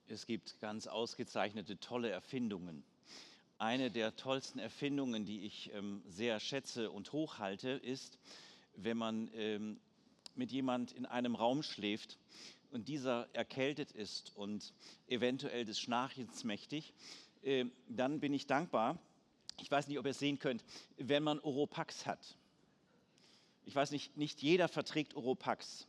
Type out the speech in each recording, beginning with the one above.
Es gibt ganz ausgezeichnete, tolle Erfindungen. Eine der tollsten Erfindungen, die ich sehr schätze und hochhalte, ist, wenn man mit jemand in einem Raum schläft und dieser erkältet ist und eventuell des Schnarchens mächtig, dann bin ich dankbar. Ich weiß nicht, ob ihr es sehen könnt, wenn man Oropax hat. Ich weiß nicht, nicht jeder verträgt Oropax.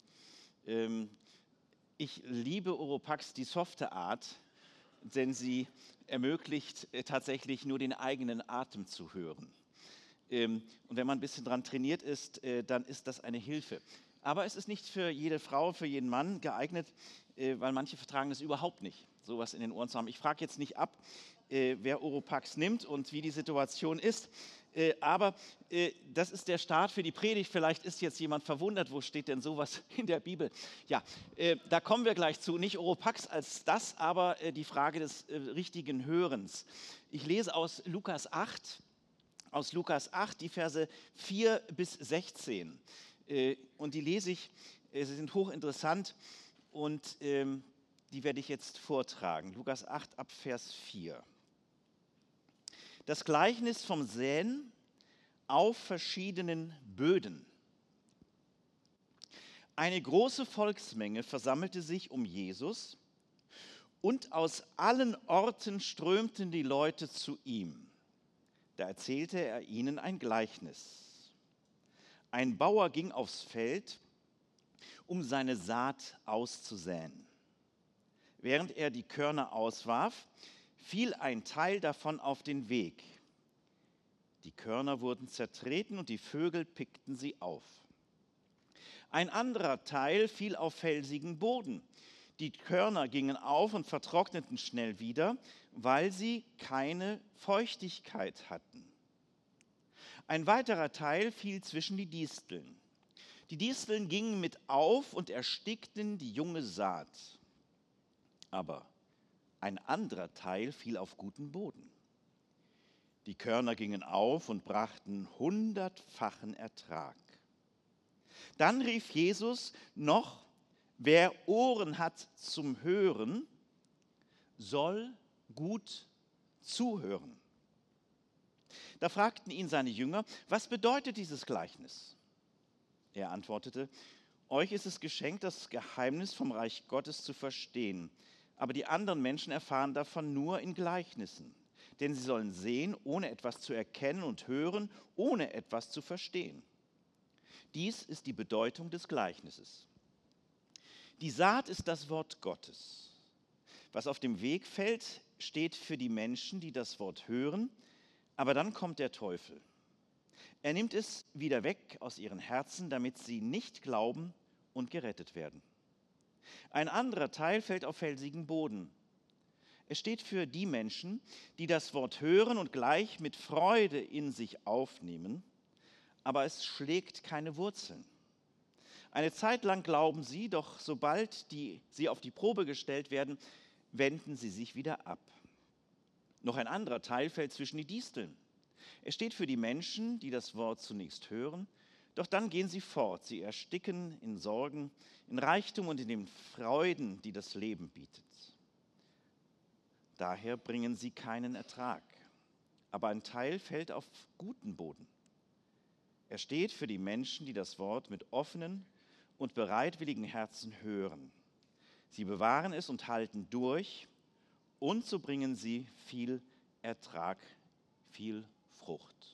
Ich liebe Oropax, die softe Art, denn sie ermöglicht tatsächlich nur den eigenen Atem zu hören. Und wenn man ein bisschen dran trainiert ist, dann ist das eine Hilfe. Aber es ist nicht für jede Frau, für jeden Mann geeignet, weil manche vertragen das überhaupt nicht, sowas in den Ohren zu haben. Ich frage jetzt nicht ab, wer Oropax nimmt und wie die Situation ist. Aber das ist der Start für die Predigt. Vielleicht ist jetzt jemand verwundert, wo steht denn sowas in der Bibel? Ja, da kommen wir gleich zu. Nicht Oropax als das, aber die Frage des richtigen Hörens. Ich lese aus Lukas 8, die Verse 4 bis 16. Und die lese ich, sie sind hochinteressant und die werde ich jetzt vortragen. Lukas 8 ab Vers 4. Das Gleichnis vom Säen auf verschiedenen Böden. Eine große Volksmenge versammelte sich um Jesus und aus allen Orten strömten die Leute zu ihm. Da erzählte er ihnen ein Gleichnis. Ein Bauer ging aufs Feld, um seine Saat auszusäen. Während er die Körner auswarf, fiel ein Teil davon auf den Weg. Die Körner wurden zertreten und die Vögel pickten sie auf. Ein anderer Teil fiel auf felsigen Boden. Die Körner gingen auf und vertrockneten schnell wieder, weil sie keine Feuchtigkeit hatten. Ein weiterer Teil fiel zwischen die Disteln. Die Disteln gingen mit auf und erstickten die junge Saat. Aber ein anderer Teil fiel auf guten Boden. Die Körner gingen auf und brachten 100-fachen Ertrag. Dann rief Jesus noch: Wer Ohren hat zum Hören, soll gut zuhören. Da fragten ihn seine Jünger: Was bedeutet dieses Gleichnis? Er antwortete: Euch ist es geschenkt, das Geheimnis vom Reich Gottes zu verstehen. Aber die anderen Menschen erfahren davon nur in Gleichnissen. Denn sie sollen sehen, ohne etwas zu erkennen, und hören, ohne etwas zu verstehen. Dies ist die Bedeutung des Gleichnisses. Die Saat ist das Wort Gottes. Was auf dem Weg fällt, steht für die Menschen, die das Wort hören, aber dann kommt der Teufel. Er nimmt es wieder weg aus ihren Herzen, damit sie nicht glauben und gerettet werden. Ein anderer Teil fällt auf felsigen Boden. Es steht für die Menschen, die das Wort hören und gleich mit Freude in sich aufnehmen, aber es schlägt keine Wurzeln. Eine Zeit lang glauben sie, doch sobald sie auf die Probe gestellt werden, wenden sie sich wieder ab. Noch ein anderer Teil fällt zwischen die Disteln. Es steht für die Menschen, die das Wort zunächst hören, doch dann gehen sie fort. Sie ersticken in Sorgen, in Reichtum und in den Freuden, die das Leben bietet. Daher bringen sie keinen Ertrag. Aber ein Teil fällt auf guten Boden. Er steht für die Menschen, die das Wort mit offenen und bereitwilligen Herzen hören. Sie bewahren es und halten durch, und so bringen sie viel Ertrag, viel Frucht.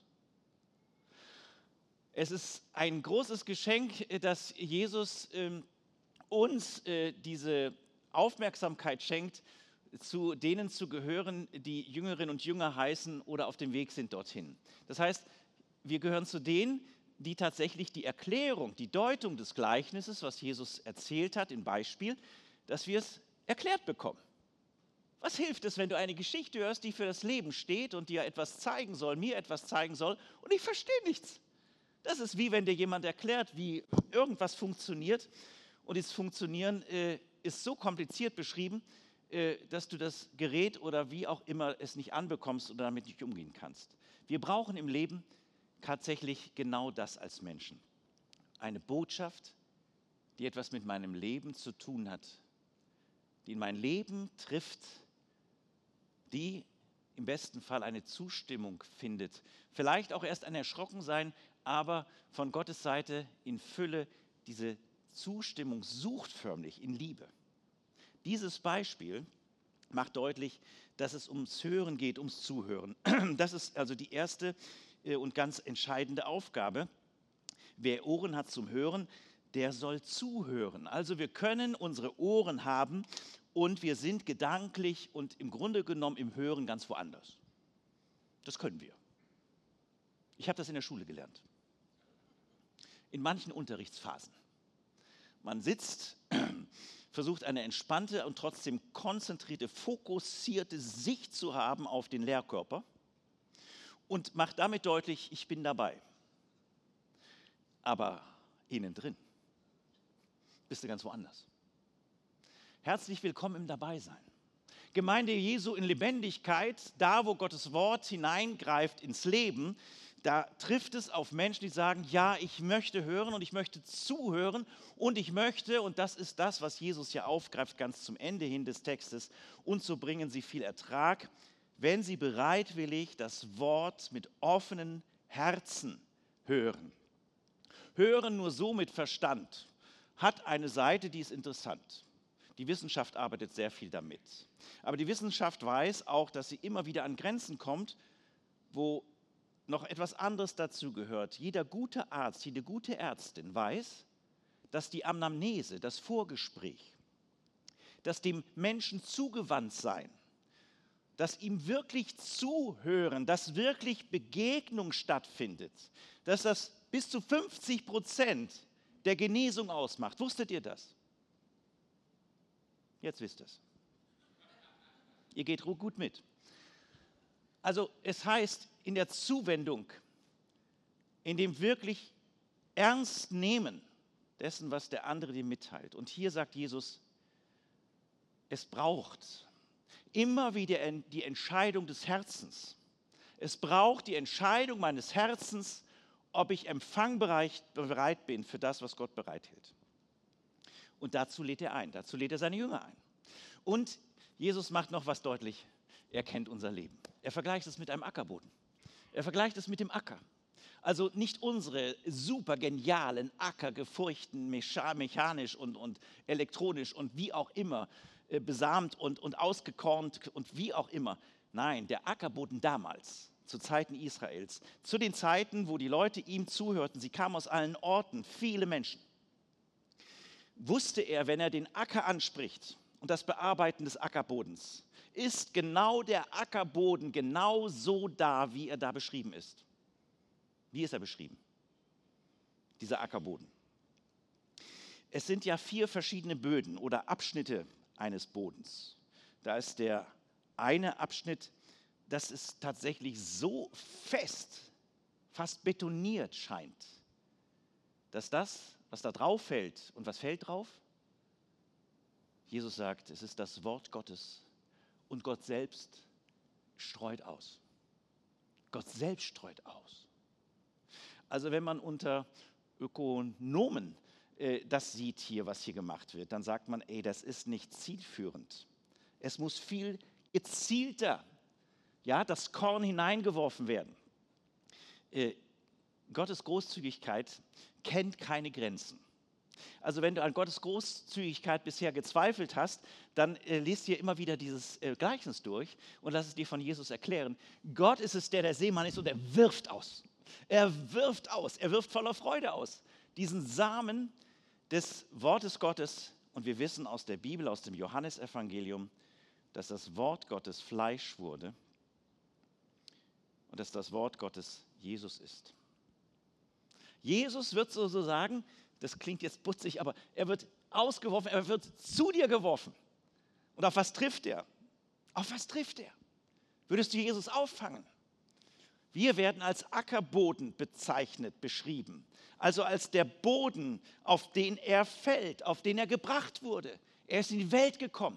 Es ist ein großes Geschenk, dass Jesus uns diese Aufmerksamkeit schenkt, zu denen zu gehören, die Jüngerinnen und Jünger heißen oder auf dem Weg sind dorthin. Das heißt, wir gehören zu denen, die tatsächlich die Erklärung, die Deutung des Gleichnisses, was Jesus erzählt hat, im Beispiel, dass wir es erklärt bekommen. Was hilft es, wenn du eine Geschichte hörst, die für das Leben steht und dir etwas zeigen soll, mir etwas zeigen soll, und ich verstehe nichts? Das ist wie wenn dir jemand erklärt, wie irgendwas funktioniert, und das Funktionieren ist so kompliziert beschrieben, dass du das Gerät oder wie auch immer es nicht anbekommst oder damit nicht umgehen kannst. Wir brauchen im Leben tatsächlich genau das als Menschen. Eine Botschaft, die etwas mit meinem Leben zu tun hat, die in mein Leben trifft, die im besten Fall eine Zustimmung findet. Vielleicht auch erst ein Erschrockensein, aber von Gottes Seite in Fülle diese Zustimmung sucht förmlich in Liebe. Dieses Beispiel macht deutlich, dass es ums Hören geht, ums Zuhören. Das ist also die erste und ganz entscheidende Aufgabe. Wer Ohren hat zum Hören, der soll zuhören. Also wir können unsere Ohren haben und wir sind gedanklich und im Grunde genommen im Hören ganz woanders. Das können wir. Ich habe das in der Schule gelernt. In manchen Unterrichtsphasen. Man sitzt, versucht eine entspannte und trotzdem konzentrierte, fokussierte Sicht zu haben auf den Lehrkörper und macht damit deutlich, ich bin dabei. Aber innen drin bist du ganz woanders. Herzlich willkommen im Dabeisein. Gemeinde Jesu in Lebendigkeit, da wo Gottes Wort hineingreift ins Leben, da trifft es auf Menschen, die sagen, ja, ich möchte hören und ich möchte zuhören und ich möchte, und das ist das, was Jesus ja aufgreift, ganz zum Ende hin des Textes, und so bringen sie viel Ertrag, wenn sie bereitwillig das Wort mit offenen Herzen hören. Hören nur so mit Verstand hat eine Seite, die ist interessant. Die Wissenschaft arbeitet sehr viel damit. Aber die Wissenschaft weiß auch, dass sie immer wieder an Grenzen kommt, wo noch etwas anderes dazu gehört. Jeder gute Arzt, jede gute Ärztin weiß, dass die Anamnese, das Vorgespräch, dass dem Menschen zugewandt sein, dass ihm wirklich zuhören, dass wirklich Begegnung stattfindet, dass das bis zu 50% der Genesung ausmacht. Wusstet ihr das? Jetzt wisst ihr es. Ihr geht gut mit. Also es heißt, in der Zuwendung, in dem wirklich Ernst nehmen dessen, was der andere dir mitteilt. Und hier sagt Jesus, es braucht immer wieder die Entscheidung des Herzens. Es braucht die Entscheidung meines Herzens, ob ich empfangbereit bin für das, was Gott bereithält. Und dazu lädt er ein, dazu lädt er seine Jünger ein. Und Jesus macht noch was deutlich, er kennt unser Leben. Er vergleicht es mit einem Ackerboden. Er vergleicht es mit dem Acker. Also nicht unsere super genialen Acker, gefurchten, mechanisch und elektronisch und wie auch immer, besamt und ausgekornt und wie auch immer. Nein, der Ackerboden damals, zu Zeiten Israels, zu den Zeiten, wo die Leute ihm zuhörten, sie kamen aus allen Orten, viele Menschen, wusste er, wenn er den Acker anspricht und das Bearbeiten des Ackerbodens, ist genau der Ackerboden genau so da, wie er da beschrieben ist. Wie ist er beschrieben? Dieser Ackerboden. Es sind ja 4 verschiedene Böden oder Abschnitte eines Bodens. Da ist der eine Abschnitt, das ist tatsächlich so fest, fast betoniert scheint, dass das, was da drauf fällt, und was fällt drauf? Jesus sagt, es ist das Wort Gottes und Gott selbst streut aus. Gott selbst streut aus. Also wenn man unter Ökonomen das sieht hier, was hier gemacht wird, dann sagt man, das ist nicht zielführend. Es muss viel gezielter, ja, das Korn hineingeworfen werden. Gottes Großzügigkeit kennt keine Grenzen. Also wenn du an Gottes Großzügigkeit bisher gezweifelt hast, dann liest dir immer wieder dieses Gleichnis durch und lass es dir von Jesus erklären. Gott ist es, der Seemann ist und er wirft aus. Er wirft aus, er wirft voller Freude aus. Diesen Samen des Wortes Gottes, und wir wissen aus der Bibel, aus dem Johannesevangelium, dass das Wort Gottes Fleisch wurde und dass das Wort Gottes Jesus ist. Jesus wird so sagen, das klingt jetzt putzig, aber er wird ausgeworfen, er wird zu dir geworfen. Und auf was trifft er? Auf was trifft er? Würdest du Jesus auffangen? Wir werden als Ackerboden bezeichnet, beschrieben. Also als der Boden, auf den er fällt, auf den er gebracht wurde. Er ist in die Welt gekommen.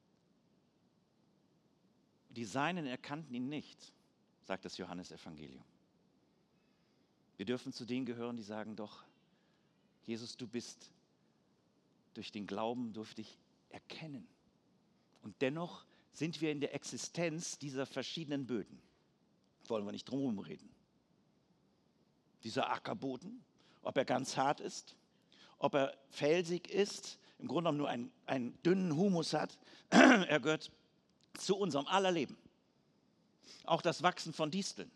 Die Seinen erkannten ihn nicht, sagt das Johannesevangelium. Wir dürfen zu denen gehören, die sagen, doch, Jesus, du bist durch den Glauben, durfte ich erkennen. Und dennoch sind wir in der Existenz dieser verschiedenen Böden. Wollen wir nicht drum herum reden. Dieser Ackerboden, ob er ganz hart ist, ob er felsig ist, im Grunde genommen nur einen dünnen Humus hat, er gehört zu unserem aller Leben. Auch das Wachsen von Disteln.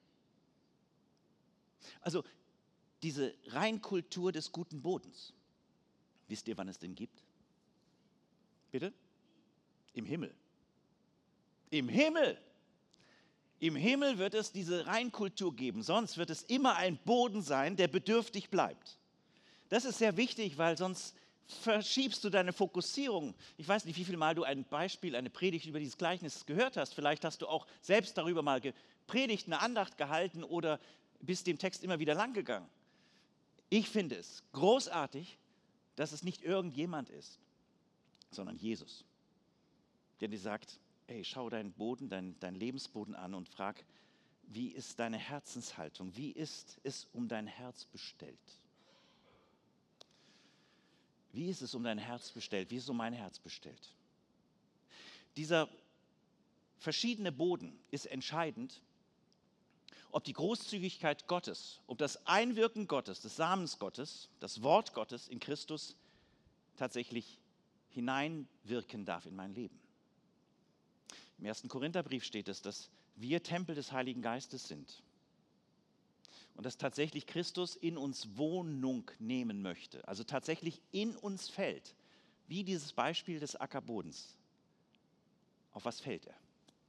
Also diese Reinkultur des guten Bodens. Wisst ihr, wann es den gibt? Bitte? Im Himmel. Im Himmel! Im Himmel wird es diese Reinkultur geben, sonst wird es immer ein Boden sein, der bedürftig bleibt. Das ist sehr wichtig, weil sonst verschiebst du deine Fokussierung. Ich weiß nicht, wie viel Mal du ein Beispiel, eine Predigt über dieses Gleichnis gehört hast. Vielleicht hast du auch selbst darüber mal gepredigt, eine Andacht gehalten oder bist dem Text immer wieder lang gegangen. Ich finde es großartig, dass es nicht irgendjemand ist, sondern Jesus, der dir sagt, hey, schau deinen Boden, dein Lebensboden an und frag, wie ist deine Herzenshaltung? Wie ist es um dein Herz bestellt? Wie ist es um dein Herz bestellt? Wie ist es um mein Herz bestellt? Dieser verschiedene Boden ist entscheidend, ob die Großzügigkeit Gottes, ob das Einwirken Gottes, des Samens Gottes, das Wort Gottes in Christus tatsächlich hineinwirken darf in mein Leben. Im 1. Korintherbrief steht es, dass wir Tempel des Heiligen Geistes sind und dass tatsächlich Christus in uns Wohnung nehmen möchte, also tatsächlich in uns fällt, wie dieses Beispiel des Ackerbodens. Auf was fällt er?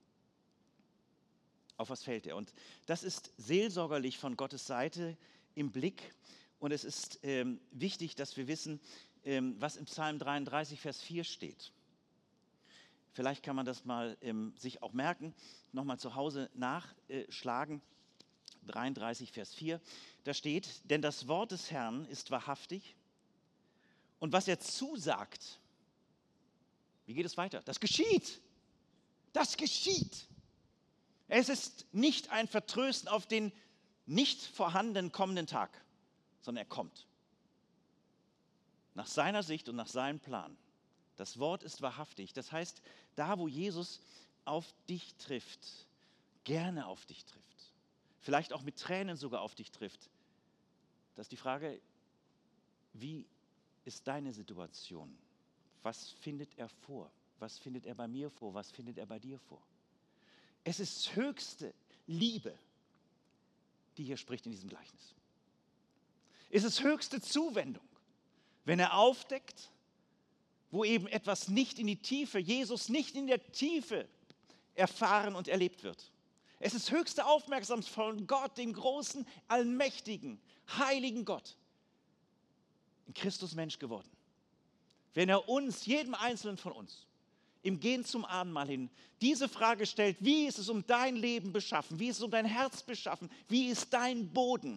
Auf was fällt er? Und das ist seelsorgerlich von Gottes Seite im Blick. Und es ist wichtig, dass wir wissen, was im Psalm 33, Vers 4 steht. Vielleicht kann man das mal sich auch merken, nochmal zu Hause nachschlagen. 33, Vers 4. Da steht, denn das Wort des Herrn ist wahrhaftig und was er zusagt, wie geht es weiter? Das geschieht. Das geschieht. Es ist nicht ein Vertrösten auf den nicht vorhandenen kommenden Tag, sondern er kommt. Nach seiner Sicht und nach seinem Plan. Das Wort ist wahrhaftig. Das heißt, da wo Jesus auf dich trifft, gerne auf dich trifft, vielleicht auch mit Tränen sogar auf dich trifft, das ist die Frage, wie ist deine Situation? Was findet er vor? Was findet er bei mir vor? Was findet er bei dir vor? Es ist höchste Liebe, die hier spricht in diesem Gleichnis. Es ist höchste Zuwendung, wenn er aufdeckt, wo eben etwas nicht in die Tiefe, Jesus nicht in der Tiefe erfahren und erlebt wird. Es ist höchste Aufmerksamkeit von Gott, dem großen, allmächtigen, heiligen Gott, in Christus Mensch geworden. Wenn er uns, jedem Einzelnen von uns, im Gehen zum Abendmahl hin, diese Frage stellt, wie ist es um dein Leben beschaffen, wie ist es um dein Herz beschaffen, wie ist dein Boden?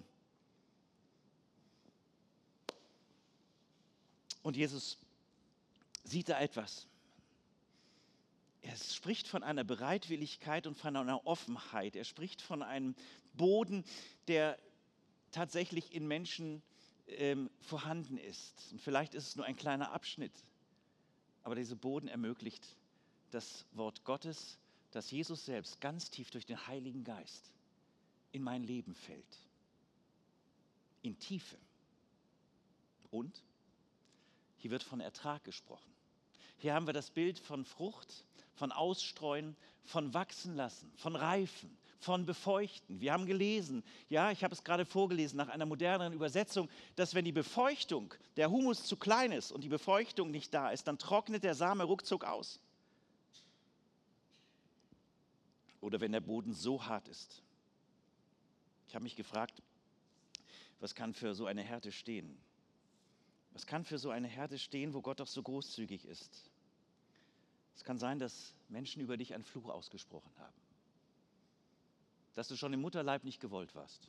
Und Jesus sieht da etwas. Er spricht von einer Bereitwilligkeit und von einer Offenheit. Er spricht von einem Boden, der tatsächlich in Menschen vorhanden ist. Und vielleicht ist es nur ein kleiner Abschnitt, aber dieser Boden ermöglicht das Wort Gottes, dass Jesus selbst ganz tief durch den Heiligen Geist in mein Leben fällt. In Tiefe. Und hier wird von Ertrag gesprochen. Hier haben wir das Bild von Frucht, von Ausstreuen, von Wachsen lassen, von Reifen, von Befeuchten. Wir haben gelesen, ja, ich habe es gerade vorgelesen nach einer moderneren Übersetzung, dass wenn die Befeuchtung, der Humus zu klein ist und die Befeuchtung nicht da ist, dann trocknet der Same ruckzuck aus. Oder wenn der Boden so hart ist. Ich habe mich gefragt, was kann für so eine Härte stehen? Was kann für so eine Härte stehen, wo Gott doch so großzügig ist? Es kann sein, dass Menschen über dich einen Fluch ausgesprochen haben. Dass du schon im Mutterleib nicht gewollt warst.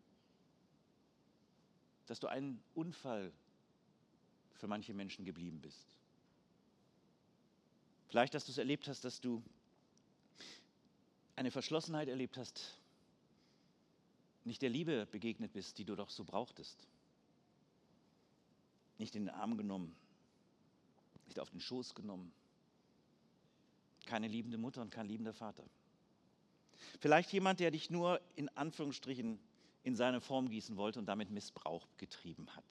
Dass du ein Unfall für manche Menschen geblieben bist. Vielleicht, dass du es erlebt hast, dass du eine Verschlossenheit erlebt hast, nicht der Liebe begegnet bist, die du doch so brauchtest. Nicht in den Arm genommen, nicht auf den Schoß genommen, keine liebende Mutter und kein liebender Vater. Vielleicht jemand, der dich nur in Anführungsstrichen in seine Form gießen wollte und damit Missbrauch getrieben hat.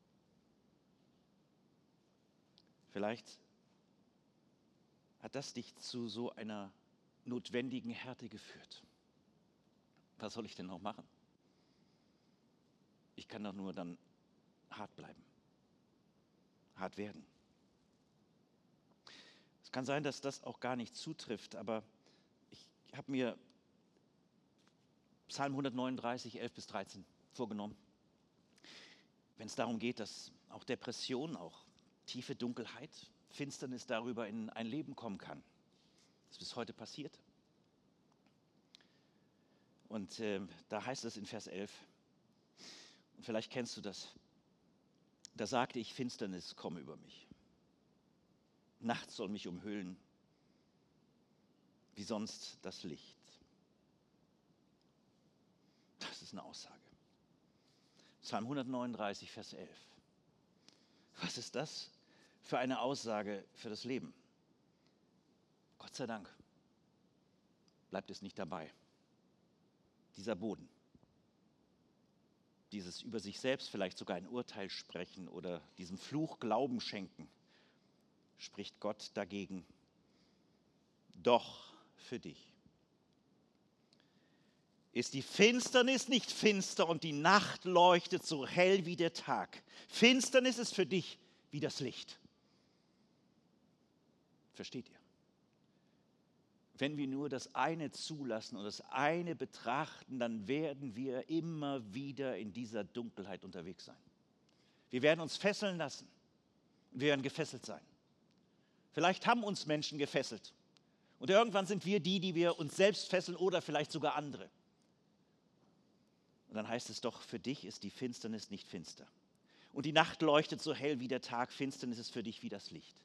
Vielleicht hat das dich zu so einer notwendigen Härte geführt. Was soll ich denn noch machen? Ich kann doch nur dann hart bleiben, hart werden. Es kann sein, dass das auch gar nicht zutrifft, aber ich habe mir Psalm 139, 11 bis 13 vorgenommen. Wenn es darum geht, dass auch Depression, auch tiefe Dunkelheit, Finsternis darüber in ein Leben kommen kann. Das ist bis heute passiert. Und da heißt es in Vers 11, und vielleicht kennst du das, da sagte ich, Finsternis komme über mich. Nacht soll mich umhüllen, wie sonst das Licht. Das ist eine Aussage. Psalm 139, Vers 11. Was ist das für eine Aussage für das Leben? Gott sei Dank bleibt es nicht dabei. Dieser Boden, dieses über sich selbst vielleicht sogar ein Urteil sprechen oder diesem Fluch Glauben schenken, spricht Gott dagegen. Doch für dich ist die Finsternis nicht finster und die Nacht leuchtet so hell wie der Tag. Finsternis ist für dich wie das Licht. Versteht ihr? Wenn wir nur das eine zulassen und das eine betrachten, dann werden wir immer wieder in dieser Dunkelheit unterwegs sein. Wir werden uns fesseln lassen und wir werden gefesselt sein. Vielleicht haben uns Menschen gefesselt und irgendwann sind wir die wir uns selbst fesseln oder vielleicht sogar andere. Und dann heißt es doch, für dich ist die Finsternis nicht finster. Und die Nacht leuchtet so hell wie der Tag, Finsternis ist für dich wie das Licht.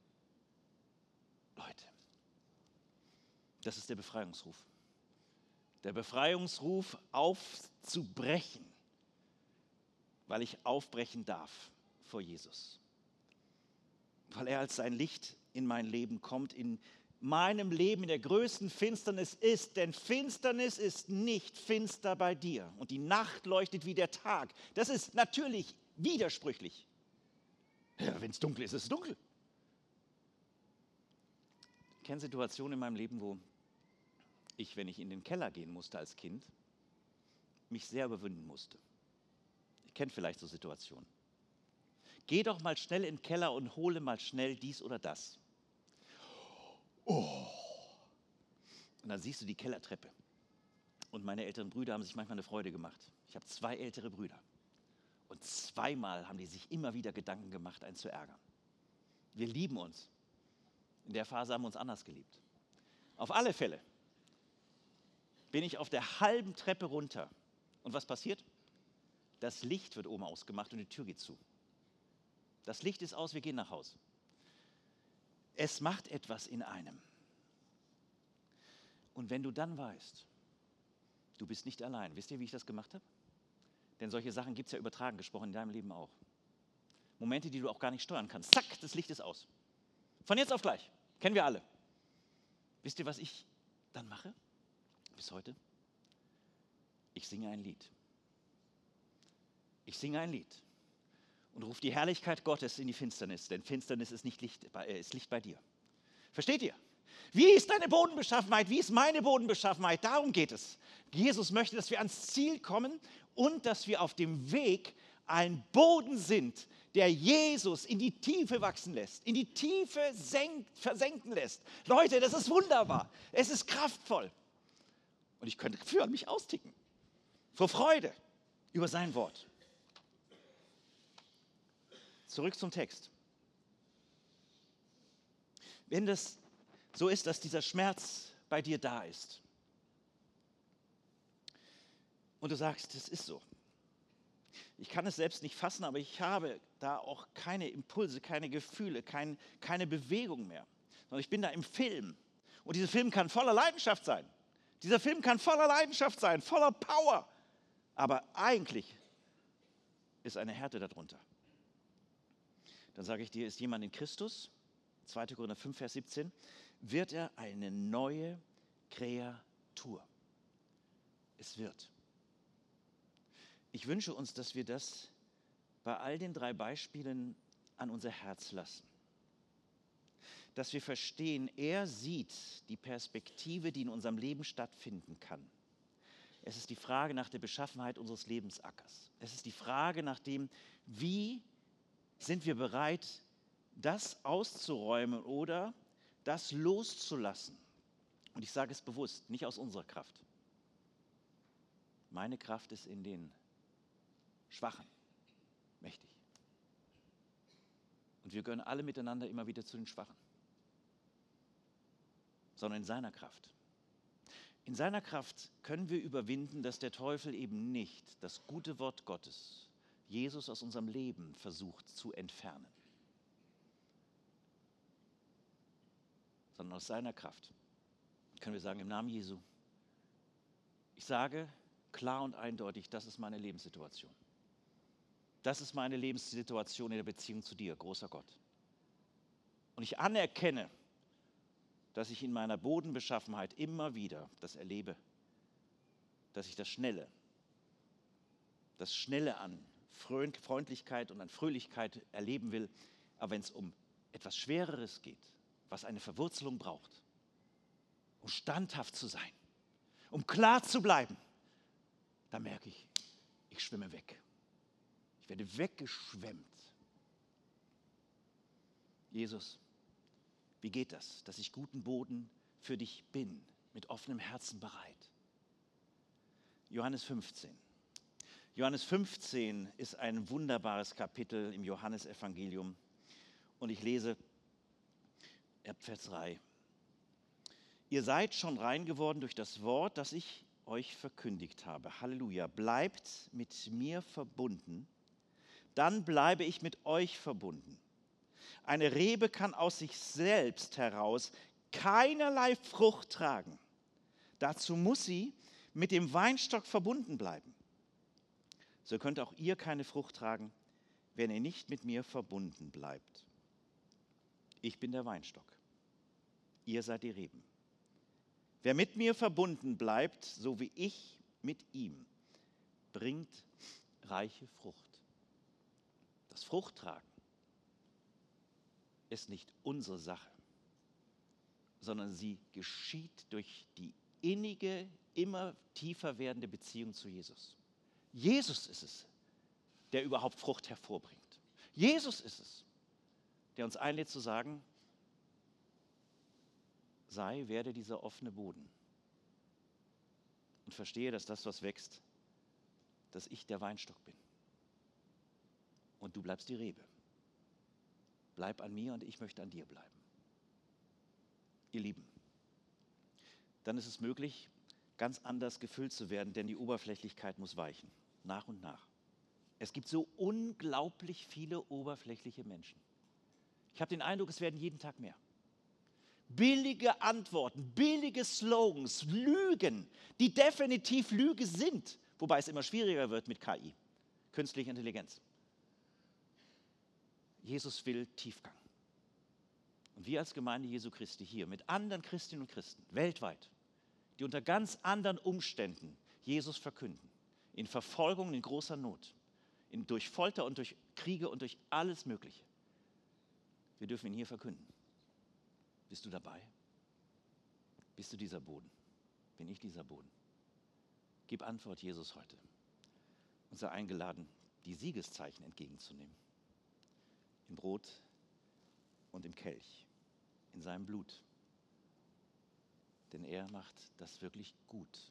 Leute, das ist der Befreiungsruf. Der Befreiungsruf aufzubrechen, weil ich aufbrechen darf vor Jesus. Weil er als sein Licht in mein Leben kommt, in meinem Leben in der größten Finsternis ist, denn Finsternis ist nicht finster bei dir und die Nacht leuchtet wie der Tag. Das ist natürlich widersprüchlich. Ja, wenn es dunkel ist, ist es dunkel. Ich kenne Situationen in meinem Leben, wo ich, wenn ich in den Keller gehen musste als Kind, mich sehr überwinden musste. Ihr kennt vielleicht so Situationen. Geh doch mal schnell in den Keller und hole mal schnell dies oder das. Oh. Und dann siehst du die Kellertreppe. Und meine älteren Brüder haben sich manchmal eine Freude gemacht. Ich habe 2 ältere Brüder. Und zweimal haben die sich immer wieder Gedanken gemacht, einen zu ärgern. Wir lieben uns. In der Phase haben wir uns anders geliebt. Auf alle Fälle bin ich auf der halben Treppe runter. Und was passiert? Das Licht wird oben ausgemacht und die Tür geht zu. Das Licht ist aus, wir gehen nach Hause. Es macht etwas in einem. Und wenn du dann weißt, du bist nicht allein. Wisst ihr, wie ich das gemacht habe? Denn solche Sachen gibt es ja übertragen gesprochen in deinem Leben auch. Momente, die du auch gar nicht steuern kannst. Zack, das Licht ist aus. Von jetzt auf gleich. Kennen wir alle. Wisst ihr, was ich dann mache? Bis heute? Ich singe ein Lied. Ich singe ein Lied und rufe die Herrlichkeit Gottes in die Finsternis, denn Finsternis ist nicht Licht, ist Licht bei dir. Versteht ihr? Wie ist deine Bodenbeschaffenheit? Wie ist meine Bodenbeschaffenheit? Darum geht es. Jesus möchte, dass wir ans Ziel kommen und dass wir auf dem Weg ein Boden sind, der Jesus in die Tiefe wachsen lässt, in die Tiefe versenken lässt. Leute, das ist wunderbar. Es ist kraftvoll. Und ich könnte für mich austicken. Vor Freude über sein Wort. Zurück zum Text. Wenn das so ist, dass dieser Schmerz bei dir da ist und du sagst, das ist so. Ich kann es selbst nicht fassen, aber ich habe da auch keine Impulse, keine Gefühle, keine Bewegung mehr. Sondern ich bin da im Film. Und dieser Film kann voller Leidenschaft sein. Dieser Film kann voller Leidenschaft sein, voller Power. Aber eigentlich ist eine Härte darunter. Dann sage ich dir, ist jemand in Christus, 2. Korinther 5, Vers 17, wird er eine neue Kreatur. Es wird. Ich wünsche uns, dass wir das bei all den 3 Beispielen an unser Herz lassen. Dass wir verstehen, er sieht die Perspektive, die in unserem Leben stattfinden kann. Es ist die Frage nach der Beschaffenheit unseres Lebensackers. Es ist die Frage nach dem, wie sind wir bereit, das auszuräumen oder das loszulassen. Und ich sage es bewusst, nicht aus unserer Kraft. Meine Kraft ist in den Schwachen mächtig. Und wir gehören alle miteinander immer wieder zu den Schwachen. Sondern in seiner Kraft. In seiner Kraft können wir überwinden, dass der Teufel eben nicht das gute Wort Gottes, Jesus aus unserem Leben versucht zu entfernen. Sondern aus seiner Kraft können wir sagen, im Namen Jesu, ich sage klar und eindeutig, das ist meine Lebenssituation. Das ist meine Lebenssituation in der Beziehung zu dir, großer Gott. Und ich anerkenne, dass ich in meiner Bodenbeschaffenheit immer wieder das erlebe, dass ich das Schnelle an Freundlichkeit und an Fröhlichkeit erleben will. Aber wenn es um etwas Schwereres geht, was eine Verwurzelung braucht, um standhaft zu sein, um klar zu bleiben, da merke ich, ich schwimme weg. Ich werde weggeschwemmt. Jesus, wie geht das, dass ich guten Boden für dich bin, mit offenem Herzen bereit? Johannes 15. Johannes 15 ist ein wunderbares Kapitel im Johannesevangelium. Und ich lese ab Vers 3. Ihr seid schon rein geworden durch das Wort, das ich euch verkündigt habe. Halleluja. Bleibt mit mir verbunden, dann bleibe ich mit euch verbunden. Eine Rebe kann aus sich selbst heraus keinerlei Frucht tragen. Dazu muss sie mit dem Weinstock verbunden bleiben. So könnt auch ihr keine Frucht tragen, wenn ihr nicht mit mir verbunden bleibt. Ich bin der Weinstock, ihr seid die Reben. Wer mit mir verbunden bleibt, so wie ich mit ihm, bringt reiche Frucht. Das Fruchttragen ist nicht unsere Sache, sondern sie geschieht durch die innige, immer tiefer werdende Beziehung zu Jesus. Jesus ist es, der überhaupt Frucht hervorbringt. Jesus ist es, der uns einlädt zu sagen, werde dieser offene Boden und verstehe, dass das, was wächst, dass ich der Weinstock bin und du bleibst die Rebe. Bleib an mir und ich möchte an dir bleiben. Ihr Lieben, dann ist es möglich, ganz anders gefüllt zu werden, denn die Oberflächlichkeit muss weichen, nach und nach. Es gibt so unglaublich viele oberflächliche Menschen. Ich habe den Eindruck, es werden jeden Tag mehr. Billige Antworten, billige Slogans, Lügen, die definitiv Lüge sind, wobei es immer schwieriger wird mit KI, künstlicher Intelligenz. Jesus will Tiefgang. Und wir als Gemeinde Jesu Christi hier mit anderen Christinnen und Christen weltweit, die unter ganz anderen Umständen Jesus verkünden, in Verfolgung, in großer Not, durch Folter und durch Kriege und durch alles Mögliche. Wir dürfen ihn hier verkünden. Bist du dabei? Bist du dieser Boden? Bin ich dieser Boden? Gib Antwort, Jesus, heute. Und sei eingeladen, die Siegeszeichen entgegenzunehmen. Im Brot und im Kelch, in seinem Blut. Denn er macht das wirklich gut.